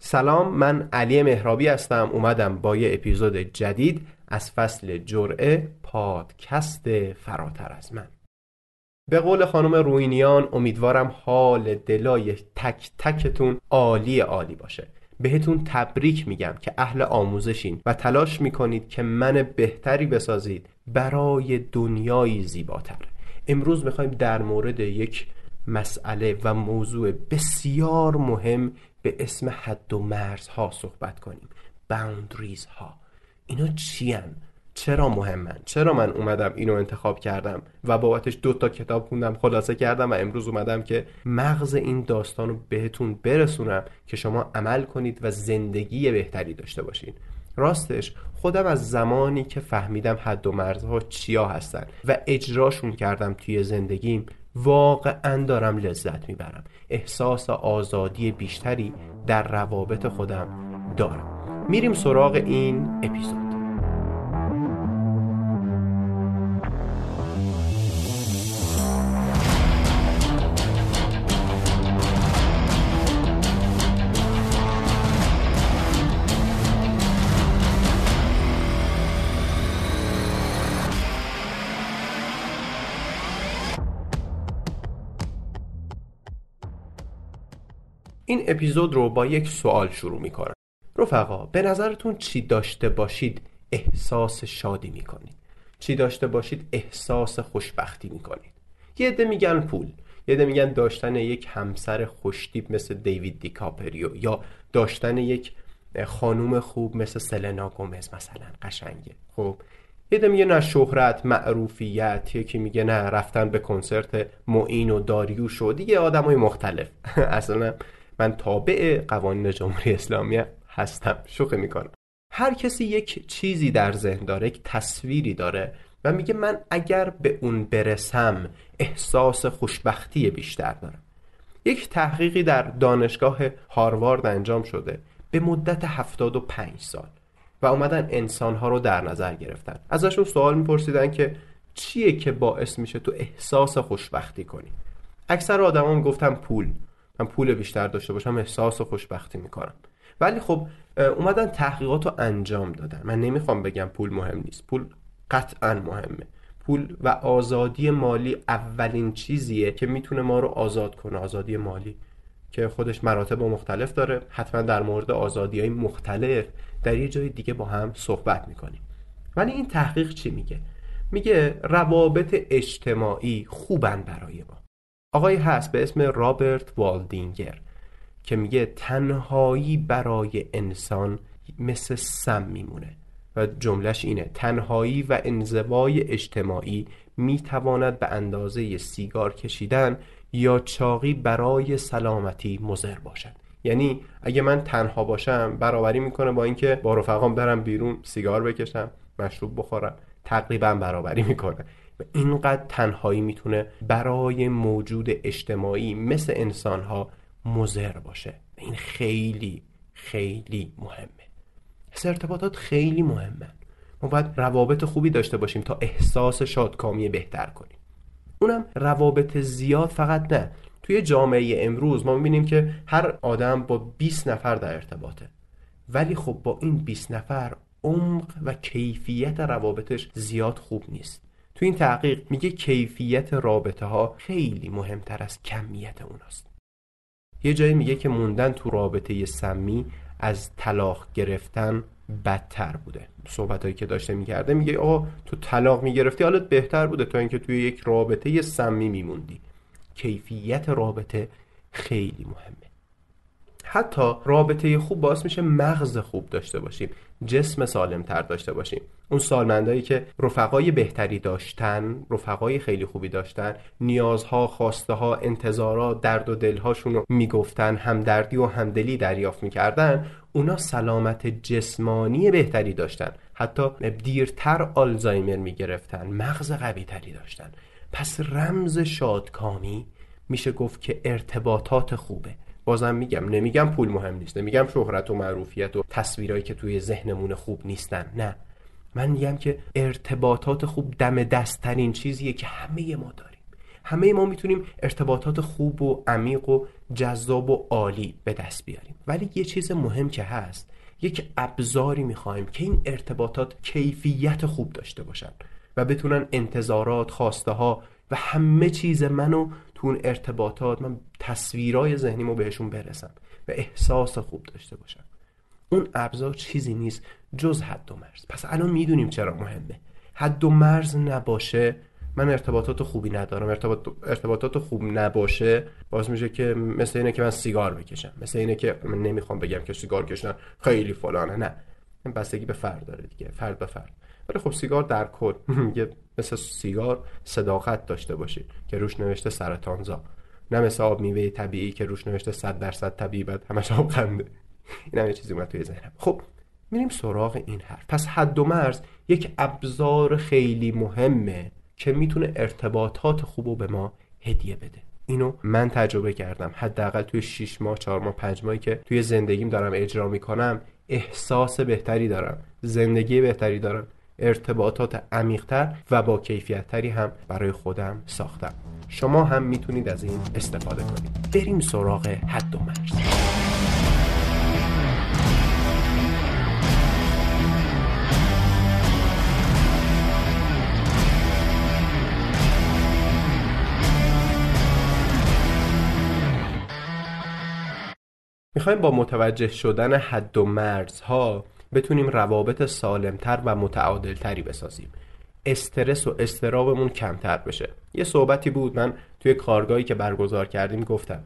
سلام، من علی مهرابی هستم. اومدم با یه اپیزود جدید از فصل جرعه پادکست فراتر از من. به قول خانم روینیان امیدوارم حال دلای تک تکتون عالی باشه. بهتون تبریک میگم که اهل آموزشین و تلاش میکنید که من بهتری بسازید برای دنیایی زیباتر. امروز میخوایم در مورد یک مسئله و موضوع بسیار مهم به اسم حد و مرزها صحبت کنیم. باوندریز ها اینا چی هن؟ چرا مهمن؟ چرا من اومدم اینو انتخاب کردم و بابتش 2 کتاب خوندم، خلاصه کردم و امروز اومدم که مغز این داستان رو بهتون برسونم که شما عمل کنید و زندگی بهتری داشته باشین. راستش خودم از زمانی که فهمیدم حد و مرزها چیا هستن و اجراشون کردم توی زندگیم واقعا دارم لذت میبرم. احساس آزادی بیشتری در روابط خودم دارم. میریم سراغ این اپیزود. این اپیزود رو با یک سوال شروع میکنم. رفقا، به نظرتون چی داشته باشید احساس شادی میکنید؟ چی داشته باشید احساس خوشبختی میکنید؟ یه عده میگن پول، یه عده میگن داشتن یک همسر خوشتیپ مثل دیوید دیکاپریو، یا داشتن یک خانوم خوب مثل سلنا گومز مثلا، قشنگه. خب یه عده میگه نه شهرت، معروفیت، یکی میگه نه رفتن به کنسرت معین و داریوش و دیگه آدمای مختلف. اصلا من تابع قوانین جمهوری اسلامی هستم، شوخی میکنم. هر کسی یک چیزی در ذهن داره، یک تصویری داره و میگه من اگر به اون برسم احساس خوشبختی بیشتر دارم. یک تحقیقی در دانشگاه هاروارد انجام شده به مدت 75 سال و اومدن انسانها رو در نظر گرفتن. ازشون سوال میپرسیدن که چیه که باعث میشه تو احساس خوشبختی کنی؟ اکثر آدما میگفتن پول. من پول بیشتر داشته باشم احساس خوشبختی میکنم. ولی خب اومدن تحقیقات رو انجام دادن. من نمیخوام بگم پول مهم نیست، پول قطعا مهمه. پول و آزادی مالی اولین چیزیه که میتونه ما رو آزاد کنه. آزادی مالی که خودش مراتب مختلف داره. حتما در مورد آزادی‌های مختلف در یه جای دیگه با هم صحبت میکنیم. ولی این تحقیق چی میگه؟ میگه روابط اجتماعی خوبن برای ما. آقایی هست به اسم رابرت والدینگر که میگه تنهایی برای انسان مثل سم میمونه و جملهش اینه: تنهایی و انزوای اجتماعی میتواند به اندازه سیگار کشیدن یا چاقی برای سلامتی مضر باشد. یعنی اگه من تنها باشم برابری میکنه با اینکه با رفقام برم بیرون سیگار بکشم، مشروب بخورم، تقریبا برابری میکنه. و اینقدر تنهایی میتونه برای موجود اجتماعی مثل انسانها مضر باشه. این خیلی خیلی مهمه. ارتباطات خیلی مهمن. ما باید روابط خوبی داشته باشیم تا احساس شادکامی بهتر کنیم. اونم روابط زیاد فقط نه. توی جامعه امروز ما میبینیم که هر آدم با 20 نفر در ارتباطه، ولی خب با این 20 نفر عمق و کیفیت روابطش زیاد خوب نیست. تو این تحقیق میگه کیفیت رابطه ها خیلی مهمتر از کمیت اوناست. یه جایی میگه که موندن تو رابطه سمی از طلاق گرفتن بدتر بوده. صحبتایی که داشته میکرده میگه آقا تو طلاق میگرفتی حالت بهتر بوده تا اینکه توی یک رابطه سمی میموندی. کیفیت رابطه خیلی مهمه. حتی رابطه خوب باعث میشه مغز خوب داشته باشیم، جسم سالم تر داشته باشیم. اون سالمندایی که رفقای بهتری داشتن، رفقای خیلی خوبی داشتن، نیازها، خواسته ها، انتظارات، درد و دلهاشون رو میگفتن، همدردی و همدلی دریافت میکردن، اونا سلامت جسمانی بهتری داشتن، حتی دیرتر آلزایمر میگرفتن، مغز قوی تری داشتن. پس رمز شادکامی میشه گفت که ارتباطات خوبه. بازم میگم، نمیگم پول مهم نیست، نمیگم شهرت و معروفیت و تصویرایی که توی ذهنمون خوب نیستن، نه. من میگم که ارتباطات خوب دم دست‌ترین چیزیه که همه ما داریم. همه ما میتونیم ارتباطات خوب و عمیق و جذاب و عالی به دست بیاریم، ولی یه چیز مهم که هست، یک ابزاری میخوایم که این ارتباطات کیفیت خوب داشته باشن و بتونن انتظارات، خواسته ها و همه چیز منو تو اون ارتباطات، من تصویرای ذهنیمو بهشون برسم و احساس خوب داشته باشم. اون ابزار چیزی نیست جز حد و مرز. پس الان میدونیم چرا مهمه. حد و مرز نباشه من ارتباطات خوبی ندارم. ارتباطات خوب نباشه باعث میشه که مثل اینه که من سیگار بکشم، مثل اینه که من نمیخوام بگم که سیگار کشیدن خیلی فلانه، نه، این بستگی به فرد داره دیگه، فرد به فرد. ولی خب سیگار در کل مثل سیگار صداقت داشته باشی که روش نوشته سرطانزا، نه مثل آب میوه طبیعی که روش نوشته 100% طبیعی بعد همش آب قنده. این هم یه چیزی اومد توی ذهنم. خب میریم سراغ این حرف. پس حد و مرز یک ابزار خیلی مهمه که میتونه ارتباطات خوبو به ما هدیه بده. اینو من تجربه کردم، حداقل توی 6 ماه 4 ماه 5 ماهی که توی زندگیم دارم اجرا میکنم، احساس بهتری دارم، زندگی بهتری دارم، ارتباطات عمیق‌تر و با کیفیت‌تری هم برای خودم ساختم. شما هم میتونید از این استفاده کنید. بریم سراغ حد و مرز. میخوایم با متوجه شدن حد و مرزها بتونیم روابط سالمتر و متعادلتری بسازیم، استرس و اضطرابمون کمتر بشه. یه صحبتی بود من توی کارگاهی که برگزار کردیم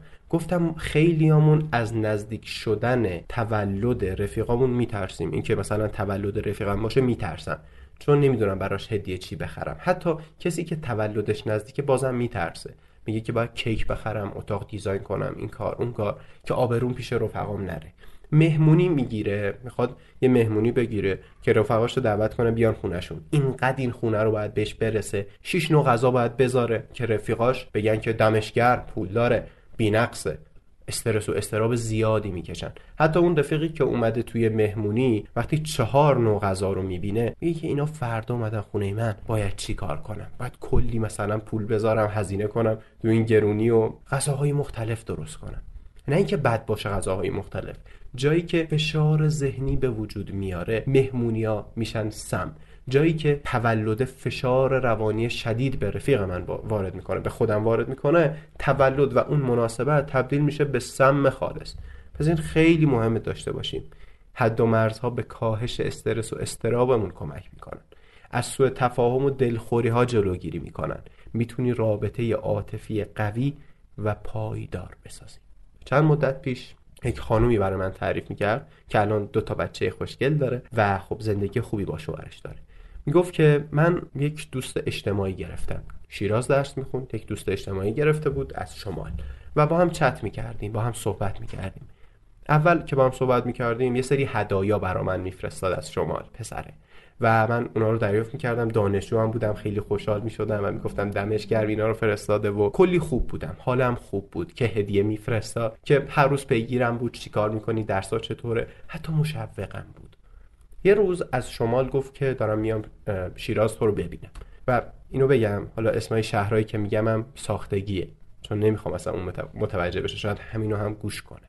گفتم خیلیامون از نزدیک شدن تولد رفیقامون میترسیم. این که مثلا تولد رفیقم باشه میترسم چون نمیدونم براش هدیه چی بخرم. حتی کسی که تولدش نزدیکه بازم میترسه، میگه که باید کیک بخرم، اتاق دیزاین کنم، این کار اون کار، که آبروم پیش رفقام نره. مهمونی میگیره، میخواد یه مهمونی بگیره که رفقاشو دعوت کنه بیان خونهشون، اینقدر این خونه رو باید بهش برسه، 6 نوع غذا باید بذاره که رفیقاش بگن که دمش گرم، پولداره، بی‌نقصه. استرس و اضطراب زیادی میکشن. حتی اون رفیقی که اومده توی مهمونی وقتی 4 نوع غذا رو میبینه میگه که اینا فردا اومدن خونه من، باید چی کار کنم؟ باید کلی مثلا پول بذارم، هزینه کنم تو این گرونی و غذاهای مختلف درست کنم. نه اینکه بد باشه غذاهای مختلف، جایی که فشار ذهنی به وجود میاره مهمونیا میشن سم. جایی که تولد فشار روانی شدید به رفیق من وارد میکنه، به خودم وارد میکنه، تولد و اون مناسبت تبدیل میشه به سم خالص. پس این خیلی مهمه داشته باشیم. حد و مرزها به کاهش استرس و اضطرابمون کمک میکنن، از سوء تفاهم و دلخوری ها جلوگیری میکنن، میتونی رابطه عاطفی قوی و پایدار بسازی. چند مدت پیش یک خانومی برای من تعریف میکرد که الان 2 بچه خوشگل داره و خب زندگی خوبی با شوهرش داره. میگفت که من یک دوست اجتماعی گرفتم، شیراز درس میخوند، یک دوست اجتماعی گرفته بود از شمال و با هم چت میکردیم، با هم صحبت میکردیم. اول که با هم صحبت میکردیم یه سری هدایا برا من میفرستاد از شمال، پسره، و من اونا رو دریافت میکردم. دانشجو هم بودم، خیلی خوشحال میشدم و میگفتم دمش گرم اینا رو فرستاده و کلی خوب بودم، حالم خوب بود که هدیه میفرستاد، که هر روز پیگیرم بود چیکار میکنی، درس‌ها چطوره، حتی مشوقم بود. یه روز از شمال گفت که دارم میام شیراز تو رو ببینم و اینو بگم، حالا اسمای شهرهایی که میگم هم ساختگیه چون نمیخوام اصلا اون متوجه بشه، شاید همینو هم گوش کنه.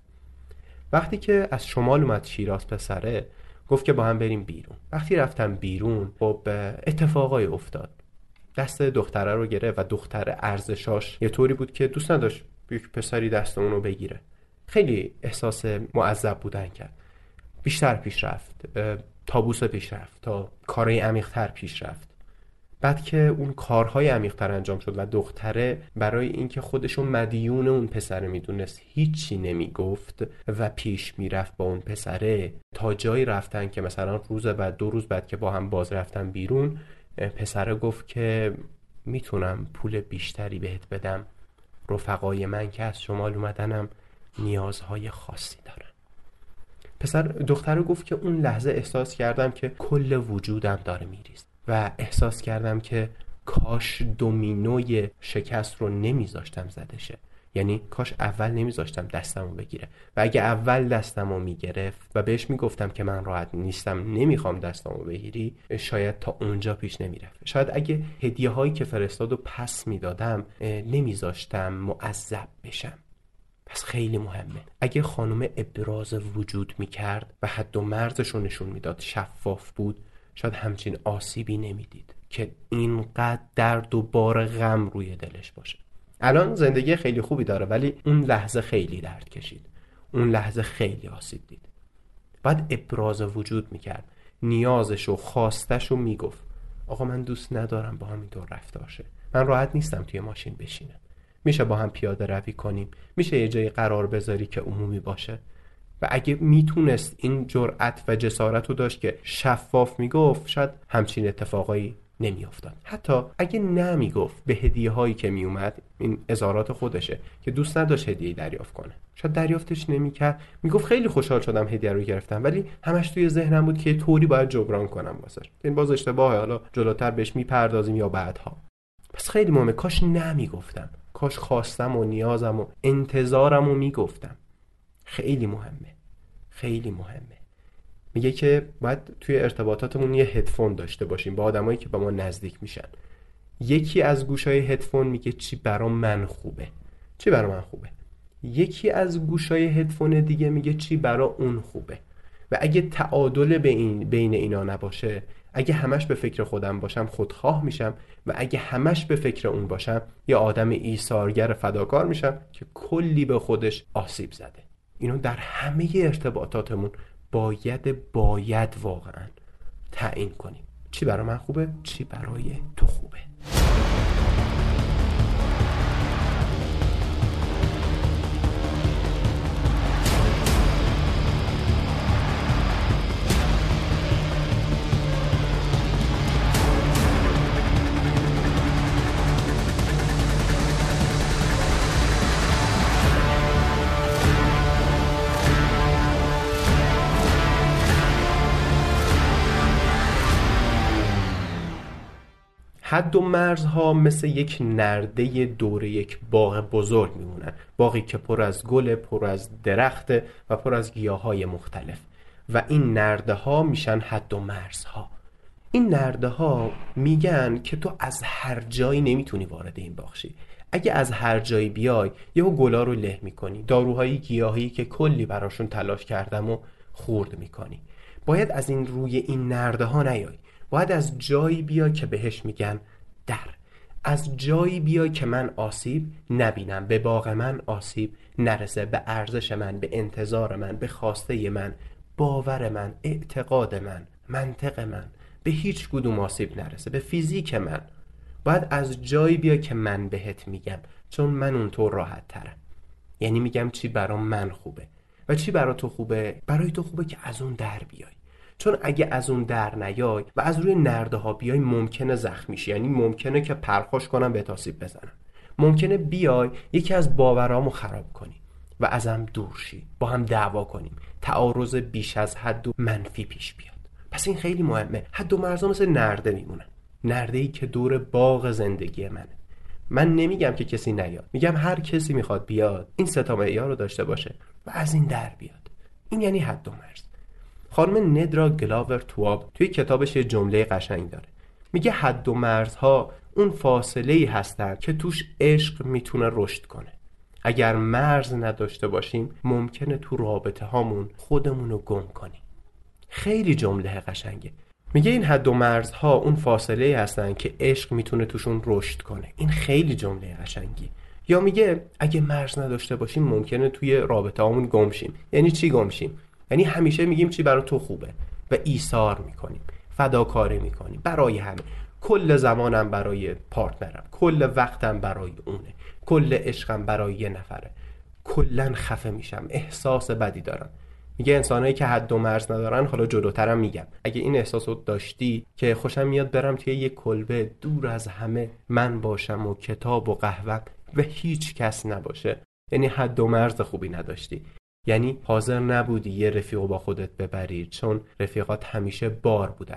وقتی که از شمال اومد شیراز پسره، گفت که با هم بریم بیرون. وقتی رفتم بیرون خب اتفاقای افتاد. دست دختره رو گرفت و دختر ارزشاش یه طوری بود که دوست نداشت یک پسری دست اون رو بگیره. خیلی احساس معذب بودن کرد. بیشتر پیش رفت، تابوس پیش رفت، تا کارهای عمیق‌تر پیش رفت. بعد که اون کارهای عمیق‌تر انجام شد و دختره برای اینکه خودشو مدیون اون پسره میدونست هیچی نمیگفت و پیش میرفت با اون پسره، تا جایی رفتن که مثلا روز بعد 2 روز بعد که با هم باز رفتن بیرون، پسره گفت که میتونم پول بیشتری بهت بدم، رفقای من که از شمال اومدنم نیازهای خاصی دارن. دختره گفت که اون لحظه احساس کردم که کل وجودم داره میریزه و احساس کردم که کاش دومینوی شکست رو نمیذاشتم زده شه، یعنی کاش اول نمیذاشتم دستمو بگیره و اگه اول دستمو میگرفت و بهش میگفتم که من راحت نیستم، نمیخوام دستمو بگیری، شاید تا اونجا پیش نمیرفت. شاید اگه هدیه هایی که فرستاد و پس میدادم نمیذاشتم معذب بشم. پس خیلی مهمه اگه خانم ابراز وجود میکرد و حد و مرزش رو نشون میداد، شفاف بود، شاید همچین آسیبی نمیدید که اینقدر درد و بار غم روی دلش باشه. الان زندگی خیلی خوبی داره، ولی اون لحظه خیلی درد کشید، اون لحظه خیلی آسیب دید. بعد ابراز وجود میکرد، نیازش و خواستش رو میگفت. آقا من دوست ندارم با هم اینطور رفتار شه، من راحت نیستم توی ماشین بشینم، میشه با هم پیاده روی کنیم، میشه یه جایی قرار بذاری که عمومی باشه. و اگه میتونست این جرأت و جسارت رو داشت که شفاف میگفت، شاید همچین اتفاقایی نمیافتاد. حتی اگه نمیگفت، به هدیه هایی که میومد، این اظهارات خودشه که دوست نداشت هدیه دریافت کنه، شاید دریافتش نمیکرد، میگفت خیلی خوشحال شدم هدیه رو گرفتم، ولی همش توی ذهنم بود که طوری باید جبران کنم واسش. این باز اشتباهه، حالا جلوتر بهش میپردازیم یا بعدها. پس خیلی مهمه کاش نمیگفتم، کاش خواستم و نیازم و انتظارم رو میگفتم. خیلی مهمه، خیلی مهمه. میگه که باید توی ارتباطاتمون یه هدفون داشته باشیم با آدمایی که به ما نزدیک میشن. یکی از گوشای هدفون میگه چی برا من خوبه، چی برا من خوبه. یکی از گوشای هدفون دیگه میگه چی برا اون خوبه. و اگه تعادل بین اینا نباشه، اگه همش به فکر خودم باشم خودخواه میشم، و اگه همش به فکر اون باشم یه آدم ایثارگر فداکار میشم که کلی به خودش آسیب زده. اینو در همه ارتباطاتمون باید واقعا تعیین کنیم. چی برای من خوبه، چی برای تو خوبه. حد و مرزها مثل یک نرده دور یک باغ بزرگ میمونن، باغی که پر از گل، پر از درخت و پر از گیاهای مختلف، و این نرده ها میشن حد و مرزها. این نرده ها میگن که تو از هر جایی نمیتونی وارد این باغ شی. اگه از هر جایی بیای یهو گلا رو له میکنی، داروهای گیاهی که کلی براشون تلاش کردم و خورد میکنی. باید از این روی این نرده ها نیای، باید از جایی بیا که بهش میگن در. از جایی بیا که من آسیب نبینم، به باغ من آسیب نرسه، به ارزش من، به انتظار من، به خواسته من، باور من، اعتقاد من، منطق من، به هیچ کدوم آسیب نرسه، به فیزیک من. باید از جایی بیا که من بهت میگم، چون من اونطور راحت ترم. یعنی میگم چی برا من خوبه و چی برا تو خوبه. برای تو خوبه که از اون در بیای، چون اگه از اون در نیای و از روی نرده ها بیای ممکنه زخمی شی. یعنی ممکنه که پرخوش کنم بهت آسیب بزنم، ممکنه بیای یکی از باورامو خراب کنی و ازم دور شی، با هم دعوا کنیم، تعارض بیش از حد و منفی پیش بیاد. پس این خیلی مهمه. حد و مرزها مثل نرده میمونن، نرده‌ای که دور باغ زندگی منه. من نمیگم که کسی نیاد، میگم هر کسی میخواد بیاد این سه تا معیار رو داشته باشه و از این در بیاد. این یعنی حد و مرز. خانم ندرا گلاور تواب توی کتابش یه جمله قشنگ داره، میگه حد و مرزها اون فاصله‌ای هستن که توش عشق میتونه رشد کنه. اگر مرز نداشته باشیم ممکنه تو رابطه هامون خودمونو گم کنیم. خیلی جمله قشنگه. میگه این حد و مرزها اون فاصله‌ای هستن که عشق میتونه توشون رشد کنه. این خیلی جمله قشنگی. یا میگه اگه مرز نداشته باشیم ممکنه توی رابطه هامون گم شیم. یعنی چی گم شیم؟ یعنی همیشه میگیم چی برای تو خوبه و ایثار میکنیم، فداکاری میکنیم برای همه. کل زمانم برای پارتنرم، کل وقتم برای اونه، کل عشقم برای یه نفره. کلن خفه میشم، احساس بدی دارم. میگه انسانایی که حد و مرز ندارن، حالا جلوترم میگم، اگه این احساسو داشتی که خوشم میاد برم توی یه کلبه دور از همه، من باشم و کتاب و قهوه و هیچ کس نباشه، یعنی حد و مرز خوبی نداشتی. یعنی حاضر نبودی یه رفیقو با خودت ببری، چون رفیقات همیشه بار بودن.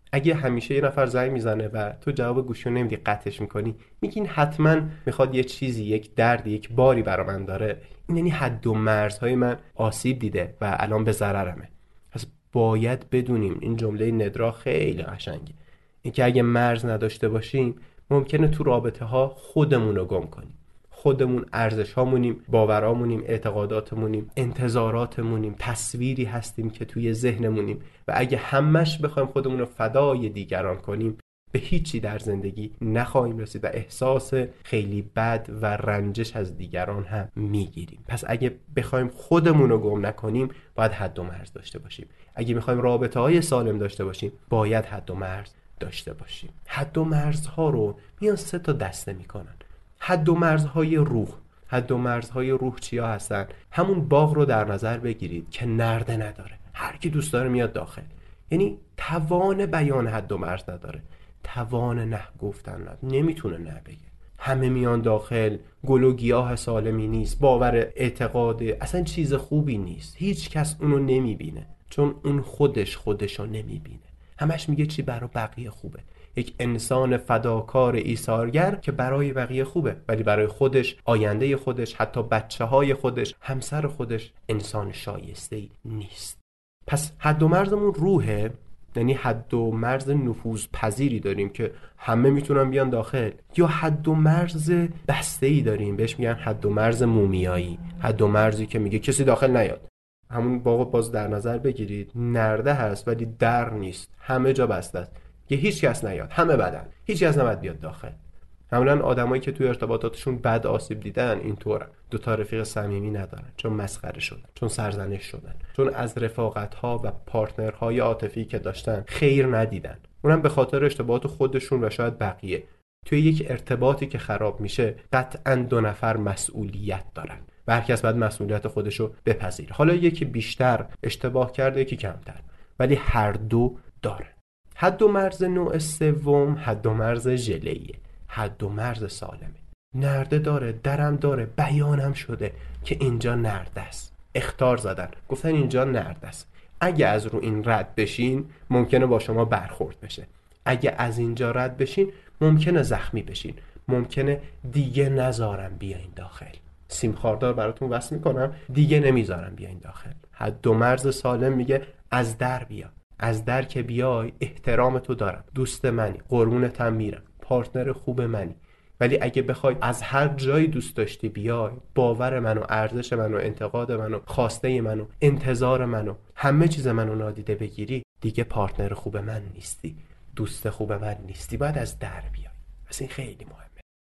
اگه همیشه یه نفر زنگ میزنه و تو جواب گوشی رو نمیدی، قطعش میکنی، میگین حتما میخواد یه چیزی، یک دردی، یک باری برا من داره، این یعنی حد و مرزهای من آسیب دیده و الان به ضررمه. پس باید بدونیم این جمله ندرا خیلی قشنگه، اینکه اگه مرز نداشته باشیم ممکنه تو رابطه ها خودمون رو گم کنیم. خودمون ارزش هامونیم، باورامونیم، اعتقاداتمونیم، انتظاراتمونیم، تصویری هستیم که توی ذهنمونیم و اگه همش بخوایم خودمون رو فدای دیگران کنیم به هیچی در زندگی نخواهیم رسید و احساس خیلی بد و رنجش از دیگران هم میگیریم. پس اگه بخوایم خودمون رو گم نکنیم باید حد و مرز داشته باشیم. اگه میخوایم رابطه های سالم داشته باشیم باید حد و مرز داشته باشیم. حد و مرزها رو میان 3 تا دسته میکنن. حد و مرزهای روح. حد و مرزهای روح چیا هستن؟ همون باغ رو در نظر بگیرید که نرده نداره، هر کی دوست داره میاد داخل، یعنی توان بیان حد و مرز نداره، توان نه گفتن نداره، نمیتونه نه بگه، همه میان داخل، گل و گیاه سالمی نیست، باور اعتقاد اصلا چیز خوبی نیست، هیچ کس اونو نمیبینه چون اون خودشو نمیبینه، همش میگه چی برای بقیه خوبه. یک انسان فداکار ایثارگر که برای بقیه خوبه ولی برای خودش، آینده خودش، حتی بچه‌های خودش، همسر خودش انسان شایسته‌ای نیست. پس حد و مرزمون روحه، یعنی حد و مرز نفوذ پذیری داریم که همه میتونن بیان داخل، یا حد و مرز بسته‌ای داریم بهش میگن حد و مرز مومیایی، حد و مرزی که میگه کسی داخل نیاد. همون باغ باز در نظر بگیرید، نرده هست ولی در نیست، همه جا بسته است، یه هیچ کس نیاد، همه بدن، هیچ کس نباید بیاد داخل. معمولا آدمایی که توی ارتباطاتشون بد آسیب دیدن اینطورن، 2 تا رفیق صمیمی ندارن چون مسخره شدن، چون سرزنش شدن، چون از رفاقت‌ها و پارتنرهای عاطفی که داشتن خیر ندیدن، اونم به خاطر اشتباهات خودشون و شاید بقیه. توی یک ارتباطی که خراب میشه قطعاً 2 نفر مسئولیت دارن و هر کس باید مسئولیت خودشو بپذیره. حالا یکی بیشتر اشتباه کرده، یکی کمتر، ولی هر دو داره. حد و مرز نوع سوم حد و مرز ژله‌ایه، حد و مرز سالمه. نرده داره، درم داره، بیانم شده که اینجا نرده است، اخطار زدن گفتن اینجا نرده است، اگه از رو این رد بشین ممکنه با شما برخورد بشه، اگه از اینجا رد بشین ممکنه زخمی بشین، ممکنه دیگه نذارم بیاین داخل، سیم خاردار براتون وصل میکنم دیگه نمیذارم بیاین داخل. حد و مرز سالم میگه از در بیا، از در که بیای احترام تو دارم، دوست منی، قربونتم میرم، پارتنر خوب منی، ولی اگه بخوای از هر جایی دوست داشتی بیای، باور منو، ارزش منو، انتقاد منو، خواسته منو، انتظار منو، همه چیز منو نادیده بگیری، دیگه پارتنر خوب من نیستی، دوست خوب من نیستی، باید از در بیای. پس این خیلی مهمه.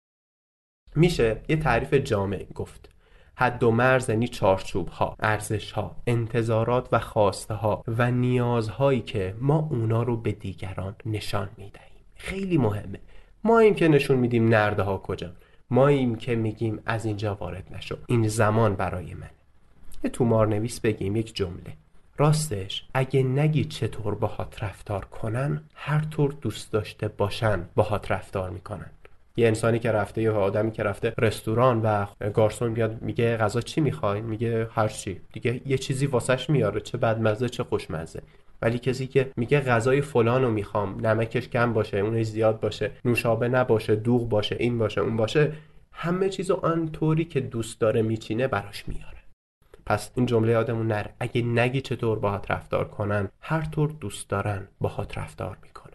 میشه یه تعریف جامع گفت. حد و مرز یعنی چارچوب‌ها، ارزش‌ها، انتظارات و خواسته‌ها و نیازهایی که ما اونا رو به دیگران نشان میدهیم. خیلی مهمه. ما این که نشون میدیم نرده ها کجا، ما این که میگیم از اینجا وارد نشو، این زمان برای من. یه تومار نویس بگیم یک جمله، راستش اگه نگی چطور باهات رفتار کنن، هر طور دوست داشته باشن باهات رفتار میکنن. یه انسانی که رفته، یه آدمی که رفته رستوران و گارسون میاد میگه غذا چی میخواین، میگه هر چی، دیگه یه چیزی واسش میاره، چه بدمزه چه خوشمزه. ولی کسی که میگه غذای فلانو میخوام، نمکش کم باشه، اونش زیاد باشه، نوشابه نباشه، دوغ باشه، این باشه اون باشه، همه چیزو آنطوری که دوست داره میچینه براش میاره. پس این جمله یادمون نره، اگه نگی چطور باهات رفتار کنن، هر طور دوست دارن باهات رفتار میکنن.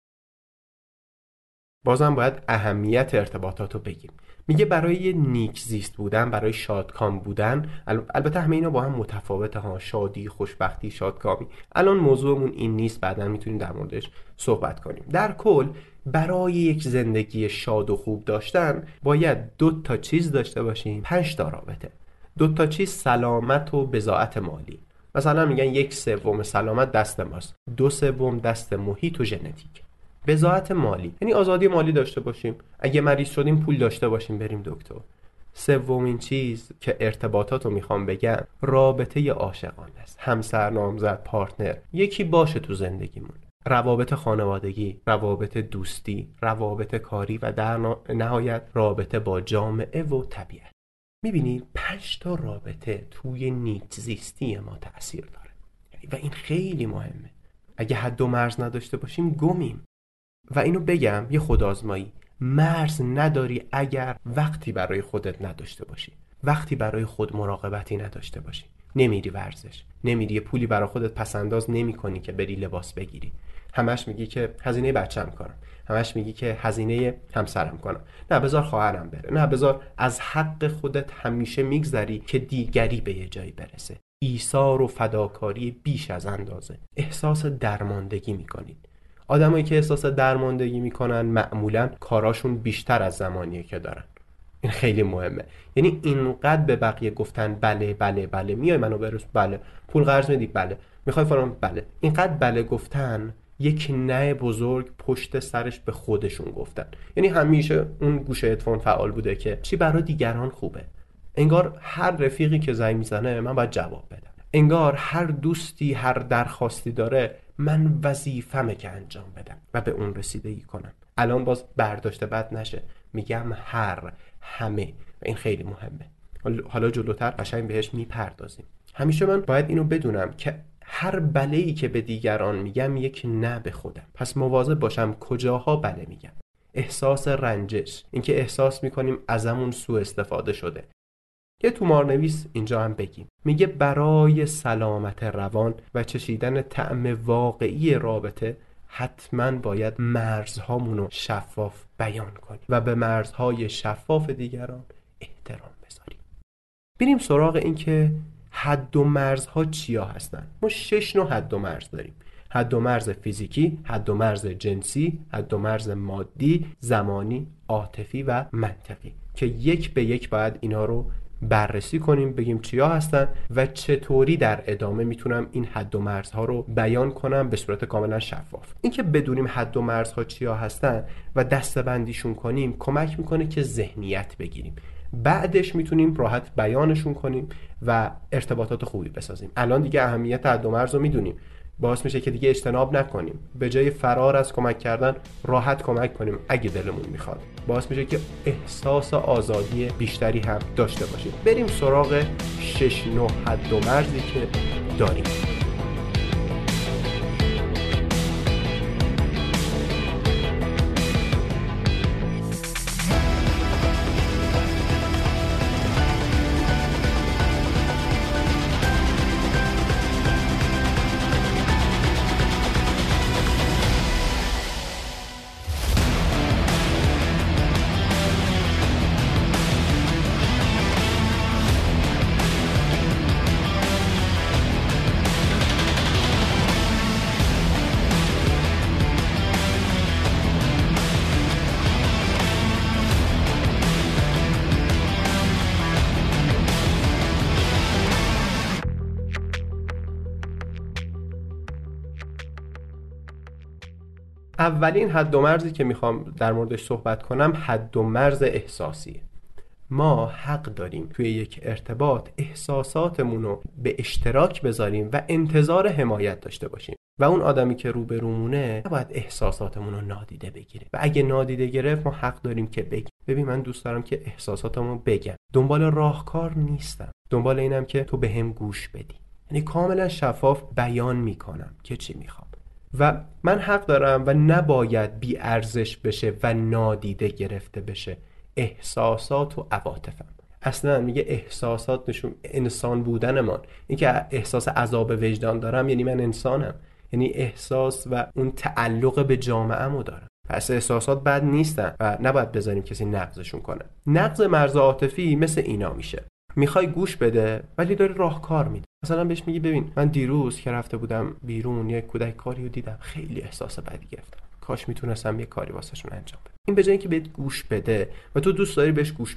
بازم باید اهمیت ارتباطاتو بگیم. میگه برای نیک زیست بودن، برای شادکام بودن، البته همه اینا با هم متفاوته ها، شادی، خوشبختی، شادکامی، الان موضوعمون این نیست، بعداً میتونیم در موردش صحبت کنیم. در کل برای یک زندگی شاد و خوب داشتن باید 2 تا چیز داشته باشیم، 5 تا رابطه. 2 تا چیز: سلامت و بضاعت مالی. مثلا میگن 1/3 سلامت دست ماست، 2/3 دست محیط و ژنتیک. بضاعت مالی یعنی آزادی مالی داشته باشیم، اگه مریض شدیم پول داشته باشیم بریم دکتر. سومین چیز که ارتباطاتو میخوام بگم، رابطه عاشقانه است، همسر، نامزد، پارتنر یکی باشه تو زندگیمون. روابط خانوادگی، روابط دوستی، روابط کاری و در نهایت رابطه با جامعه و طبیعت. میبینید 5 تا رابطه توی نیک زیستی ما تأثیر داره و این خیلی مهمه. اگه حد و مرز نداشته باشیم گمیم. و اینو بگم یه خودآزمایی، مرز نداری اگر وقتی برای خودت نداشته باشی، وقتی برای خود مراقبتی نداشته باشی. نمیری ورزش، نمیری، یه پولی برای خودت پسنداز نمی کنی که بری لباس بگیری، همش میگی که هزینه بچه‌م کنم، همش میگی که هزینه همسرم کنم، نه بذار خواهرم بره، نه بذار، از حق خودت همیشه میگذری که دیگری به یه جایی برسه. ایثار و فداکاری بیش از اندازه. احساس درماندگی میکنید. آدمایی که احساس درماندگی میکنن معمولا کاراشون بیشتر از زمانیه که دارن. این خیلی مهمه. یعنی اینقدر به بقیه گفتن بله بله بله، میای منو برس، بله، پول قرض میدی، بله، میخوای فلان، بله، اینقدر بله گفتن یک نه بزرگ پشت سرش به خودشون گفتن. یعنی همیشه اون گوشه هدفون فعال بوده که چی برای دیگران خوبه. انگار هر رفیقی که زنگ میزنه من باید جواب بدم. انگار هر دوستی هر درخواستی داره من وظیفمه که انجام بدم و به اون رسیدگی کنم. الان باز برداشته بد نشه، میگم همه، و این خیلی مهمه. حالا جلوتر قشنگ بهش میپردازیم. همیشه من باید اینو بدونم که هر بله‌ای که به دیگران میگم یک نه به خودم. پس مواظب باشم کجاها بله میگم. احساس رنجش، اینکه احساس میکنیم ازمون سوء استفاده شده. یه تومارنویس اینجا هم بگیم، میگه برای سلامت روان و چشیدن طعم واقعی رابطه حتما باید مرزهامونو شفاف بیان کنیم و به مرزهای شفاف دیگران احترام بذاریم. بریم سراغ این که حد و مرزها چیا هستن. ما 6 نوع حد و مرز داریم: حد و مرز فیزیکی، حد و مرز جنسی، حد و مرز مادی، زمانی، عاطفی و منطقی، که یک به یک باید اینا رو بررسی کنیم، بگیم چیا هستن و چطوری در ادامه میتونم این حد و مرزها رو بیان کنم به صورت کاملا شفاف. اینکه بدونیم حد و مرزها چیا هستن و دسته‌بندیشون کنیم کمک میکنه که ذهنیت بگیریم. بعدش میتونیم راحت بیانشون کنیم و ارتباطات خوبی بسازیم. الان دیگه اهمیت حد و مرز رو میدونیم، باعث میشه که دیگه اجتناب نکنیم، به جای فرار از کمک کردن راحت کمک کنیم اگه دلمون میخواد. باعث میشه که احساس آزادی بیشتری هم داشته باشیم. بریم سراغ 6 نوع حد و مرزی که داریم. اولین حد و مرزی که میخوام در موردش صحبت کنم حد و مرز احساسیه. ما حق داریم توی یک ارتباط احساساتمون رو به اشتراک بذاریم و انتظار حمایت داشته باشیم و اون آدمی که روبرومونه نباید احساساتمون رو نادیده بگیره و اگه نادیده گرفت ما حق داریم که بگیم ببین من دوست دارم که احساساتمو بگم، دنبال راهکار نیستم، دنبال اینم که تو بهم گوش بدی. یعنی کاملا شفاف بیان میکنم که چی میخوام و من حق دارم و نباید بی ارزش بشه و نادیده گرفته بشه احساسات و عواطفم. اصلا میگه احساسات نشون انسان بودنمان. این که احساس عذاب وجدان دارم یعنی من انسانم، یعنی احساس و اون تعلق به جامعه‌مو دارم. پس احساسات بد نیستن و نباید بذاریم کسی نقضشون کنه. نقض مرز عاطفی مثل اینا میشه: میخوای گوش بده ولی داری راهکار میدی. مثلا بهش میگی ببین من دیروز که رفته بودم بیرون یک کودک کاری رو دیدم، خیلی احساس بدی گرفتم، کاش میتونستم یه کاری واسهشون انجام بدم. این به جای اینکه بهت گوش بده و تو دوست داری بهش گوش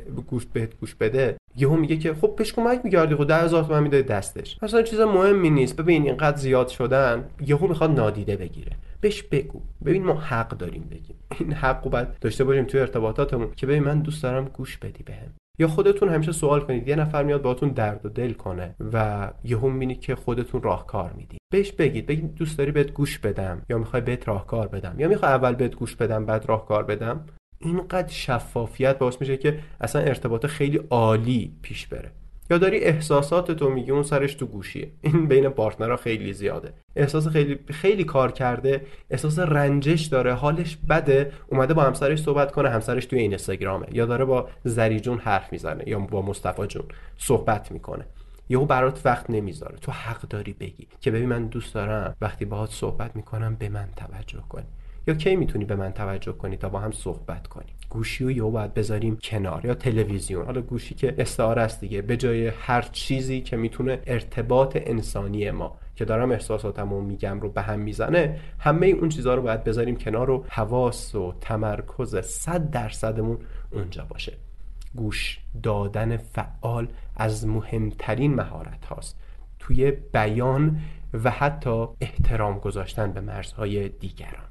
بده یهو میگه که خب بهش کمک می‌کردی، خب 10,000 تومان میدادی دستش، اصلا چیز مهمی نیست، ببین اینقدر زیاد شدن. یهو میخواد نادیده بگیره. بهش بگو ببین ما حق داریم بگیم، این حقو باید داشته باشیم توی ارتباطاتمون که ببین من دوست دارم گوش بدی بهم. یا خودتون همیشه سوال کنید، یه نفر میاد باهاتون درد و دل کنه و یهو میبینید که خودتون راهکار میدید، بهش بگید دوست داری بهت گوش بدم یا میخوای بهت راهکار بدم یا میخوای اول بهت گوش بدم بعد راهکار بدم. اینقدر شفافیت باعث میشه که اصلا ارتباط خیلی عالی پیش بره. یا داری احساساتتو میگی اون سرش تو گوشیه. این بین پارتنرها خیلی زیاده. احساس خیلی خیلی کار کرده، احساس رنجش داره، حالش بده، اومده با همسرش صحبت کنه، همسرش توی اینستاگرامه، یا داره با زری جون حرف میزنه یا با مصطفی جون صحبت میکنه. یهو برات وقت نمیذاره. تو حق داری بگی که ببین من دوست دارم وقتی باهات صحبت میکنم به من توجه کنی. یا کی میتونی به من توجه کنی تا با هم صحبت کنی؟ گوشی رو یهو باید بذاریم کنار، یا تلویزیون. حالا گوشی که استعاره است دیگه، به جای هر چیزی که میتونه ارتباط انسانی ما که دارم احساساتمو میگم رو به هم میزنه، همه اون چیزها رو باید بذاریم کنار و حواس و تمرکز 100%مون اونجا باشه. گوش دادن فعال از مهمترین مهارت هاست توی بیان و حتی احترام گذاشتن به مرزهای دیگران.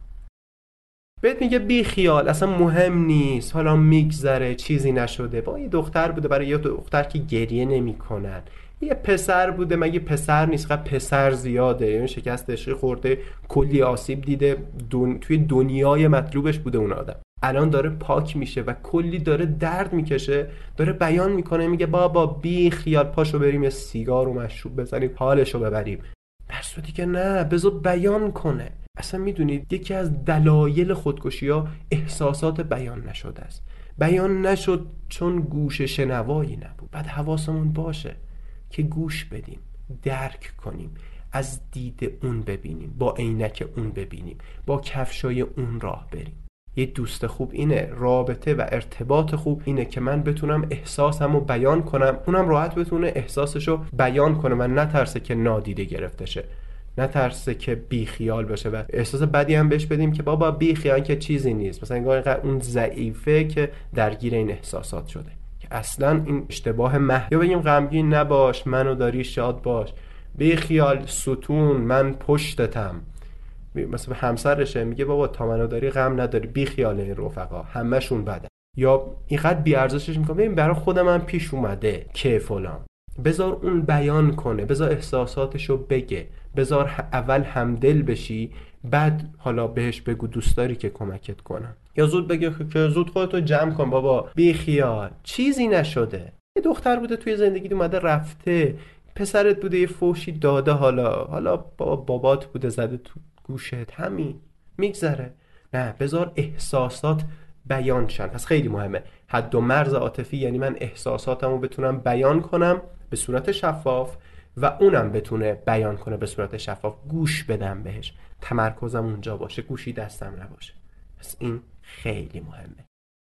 بهت میگه بی خیال، اصلا مهم نیست، حالا میگذره، چیزی نشده. با یه دختر بوده، برای یه دختر که گریه نمیکنن. یه پسر بوده، مگه پسر نیست؟ خب پسر زیاده، یعنی شکست عشقی خورده، کلی آسیب دیده، توی دنیای مطلوبش بوده اون آدم. الان داره پاک میشه و کلی داره درد میکشه، داره بیان میکنه، میگه بابا بی خیال، پاشو بریم یه سیگار و مشروب بزنیم حالشو ببریم. در صورتی که نه، بذار بیان کنه. اصلا میدونید یکی از دلایل خودکشی ها احساسات بیان نشده است. بیان نشد چون گوش شنوایی نبود. بعد حواسمون باشه که گوش بدیم، درک کنیم، از دید اون ببینیم، با عینک اون ببینیم، با کفشای اون راه بریم. یه دوست خوب اینه، رابطه و ارتباط خوب اینه که من بتونم احساسمو بیان کنم، اونم راحت بتونه احساسشو بیان کنه و نترسه که نادیده گرفته شه، نترسه که بی خیال بشه و احساس بدی هم بهش بدیم که بابا بی خیال که چیزی نیست. مثلا انگار اون ضعیفه که درگیر این احساسات شده، که اصلا این اشتباه یا بگیم غمگین نباش، منو داری شاد باش، بی خیال، ستون، من پشتتم. مثلا همسرشه میگه بابا تا منو داری غم نداری، بی خیال این رفقا همشون بده. یا اینقدر بی ارزشش میکنه، ببین برای خودم هم پیش اومده که فلان. بذار اون بیان کنه، بذار احساساتشو بگه، بذار اول همدل بشی، بعد حالا بهش بگو دوست داری که کمکت کنم. یا زود بگه که زود خودتو جمع کن بابا، بی خیال، چیزی نشده. یه دختر بوده توی زندگی اومده رفته، پسرت بوده یه فوشی داده، حالا بابات بوده زده تو گوشت، همین میگذره. نه، بذار احساسات بیان شن. پس خیلی مهمه حد و مرز عاطفی، یعنی من احساساتمو بتونم بیان کنم به صورت شفاف و اونم بتونه بیان کنه به صورت شفاف. گوش بدم بهش، تمرکزم اونجا باشه، گوشی دستم نباشه. پس این خیلی مهمه.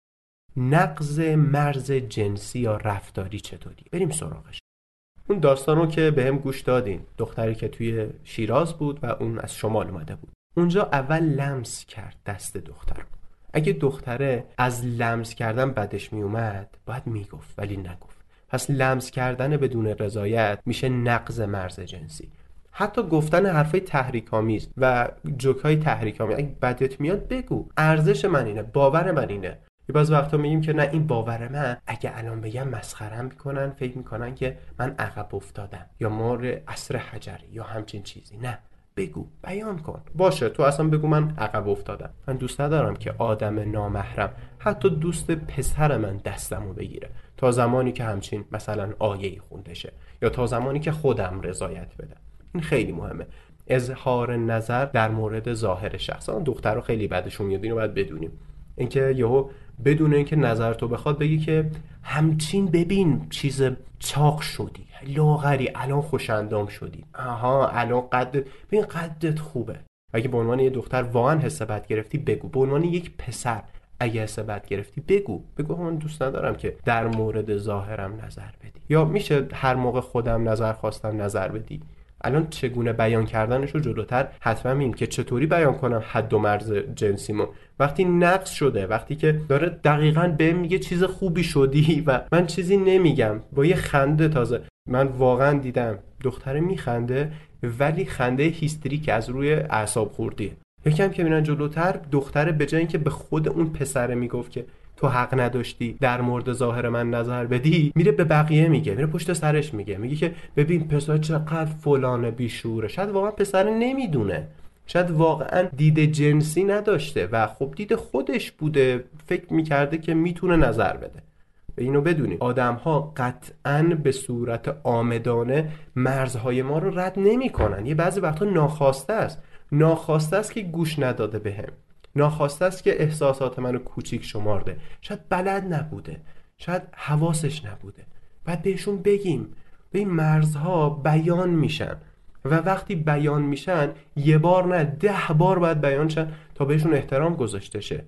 نقض مرز جنسی یا رفتاری چطوری؟ بریم سراغش. اون داستانو که بهم گوش دادین، دختری که توی شیراز بود و اون از شمال اومده بود، اونجا اول لمس کرد دست دختر. اگه دختره از لمس کردن بدش می اومد باید میگفت، ولی نگفت. پس لمس کردن بدون رضایت میشه نقض مرز جنسی. حتی گفتن حرفای تحریک‌آمیز و جوک‌های تحریک‌آمیز، اگه بدت میاد بگو، ارزش من اینه، باور من اینه. یه بعض وقتا میگیم که نه این باور من، اگه الان بگم مسخره‌ام میکنن، فکر میکنن که من عقب افتادم یا مار عصر حجری یا همچین چیزی. نه، بگو، بیان کن. باشه تو اصلا بگو من عقب افتادم، من دوست ندارم که آدم نامحرم، حتی دوست پسر من، دستمو بگیره تا زمانی که همچین مثلا آیه‌ای خونده شه، یا تا زمانی که خودم رضایت بدم. این خیلی مهمه. اظهار نظر در مورد ظاهر شخص. اون دختر رو خیلی بعدشون میاد، اینو باید بدونیم. اینکه یهو بدون اینکه نظر تو بخواد بگی که همچین ببین چیز چاق شدی، لاغری، الان خوش‌اندام شدی، آها الان قدت خوبه. اگه به عنوان یه دختر واقعا حس بد گرفتی بگو. به عنوان یک پسر اگه حس بد گرفتی بگو من دوست ندارم که در مورد ظاهرم نظر بدی. یا میشه هر موقع خودم نظر خواستم نظر بدی. الان چگونه بیان کردنش رو جلوتر حتما میگیم که چطوری بیان کنم حد و مرز جنسیمو. وقتی نقص شده، وقتی که داره دقیقاً بهم میگه چیز خوبی شدی و من چیزی نمیگم، با یه خنده. تازه من واقعا دیدم دختره میخنده ولی خنده هیستریک از روی اعصاب خوردیه. یکم که میرن جلوتر، دختره به جای اینکه به خود اون پسره میگفت که تو حق نداشتی در مورد ظاهر من نظر بدی، میره به بقیه میگه، میره پشت سرش میگه که ببین پسر چقدر فلان بیشوره. شاید واقعا پسر نمیدونه، شاید واقعا دید جنسی نداشته و خب دید خودش بوده، فکر میکرده که میتونه نظر بده. اینو بدونید آدم‌ها قطعاً به صورت عامدانه مرزهای ما رو رد نمی‌کنن. یه بعضی وقتا ناخواسته است که گوش نداده بهم، ناخواسته است که احساسات منو کوچیک شمارده، شاید بلد نبوده، شاید حواسش نبوده. بعد بهشون بگیم به این مرزها بیان میشن و وقتی بیان میشن یه بار نه 10 بار باید بیان شن تا بهشون احترام گذاشته شه.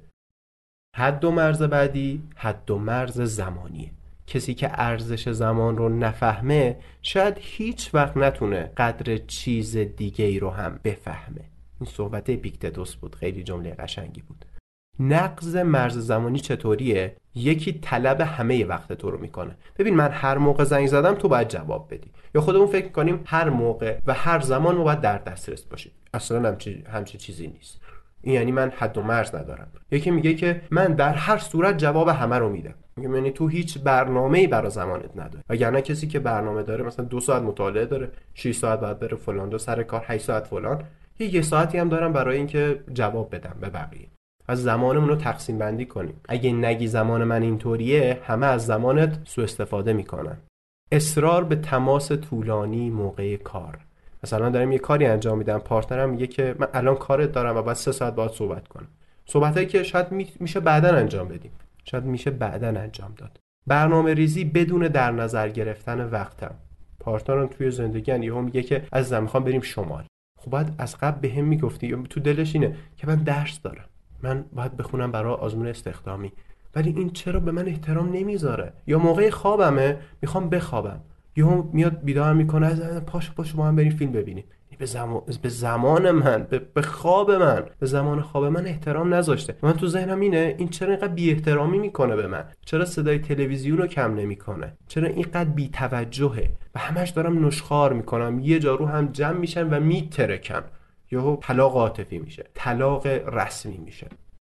حد و مرز بعدی حد و مرز زمانیه. کسی که ارزش زمان رو نفهمه شاید هیچ وقت نتونه قدر چیز دیگه ای رو هم بفهمه. این صحبت اپیکتدوس بود، خیلی جمله قشنگی بود. نقض مرز زمانی چطوریه؟ یکی طلب همه وقت تو رو میکنه. ببین من هر موقع زنگ زدم تو باید جواب بدی، یا خودمون فکر میکنیم هر موقع و هر زمان ما باید در دسترس باشیم. اصلا همچین چیزی نیست. این یعنی من حد و مرز ندارم. یکی میگه که من در هر صورت جواب همه رو میدم. میگم یعنی تو هیچ برنامه‌ای برای زمانت نداری. وگرنه کسی که برنامه داره، مثلا 2 ساعت مطالعه داره، 6 ساعت بعد بره فلان، 2 سر کار 8 ساعت فلان، یه ساعتی هم دارم برای اینکه جواب بدم به بقیه. از زمانمون رو تقسیم بندی کنیم. اگه نگی زمان من اینطوریه، همه از زمانت سوء استفاده میکنن. اصرار به تماس طولانی موقع کار. مثلا دارم یه کاری انجام میدم، پارتنرم میگه که من الان کارت دارم و بعد 3 ساعت باهات صحبت کنم. صحبتایی که شاید میشه بعداً انجام بدیم، شاید میشه بعداً انجام داد. برنامه ریزی بدون در نظر گرفتن وقتم. پارتنرم توی زندگی یهو میگه که عزیزم میخوام بریم شمال. خب بعد از قبل بهم میگفتی، تو دلش اینه که من درس دارم، من باید بخونم برای آزمون استخدامی، ولی این چرا به من احترام نمیذاره؟ یا موقع خوابمه میخوام بخوابم، یهو میاد بیدار میکنه از پاشو با هم بریم فیلم ببینیم. به زمان من، به خواب من، به زمان خواب من احترام نذاشته. من تو ذهنم اینه این چرا اینقدر بی احترامی میکنه به من؟ چرا صدای تلویزیون رو کم نمیکنه؟ چرا اینقدر بی توجهه؟ و همش دارم نشخوار میکنم، یه جا رو هم جمع میشن و میترکن. یهو طلاق عاطفی میشه، طلاق رسمی میشه.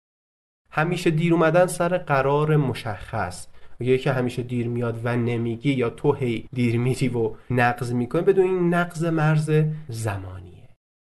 همیشه دیر اومدن سر قرار مشخص. اگه یکی همیشه دیر میاد و نمیگی، یا تو هی دیر میری و نقض میکنی، بدون این نقض مرز زمانیه.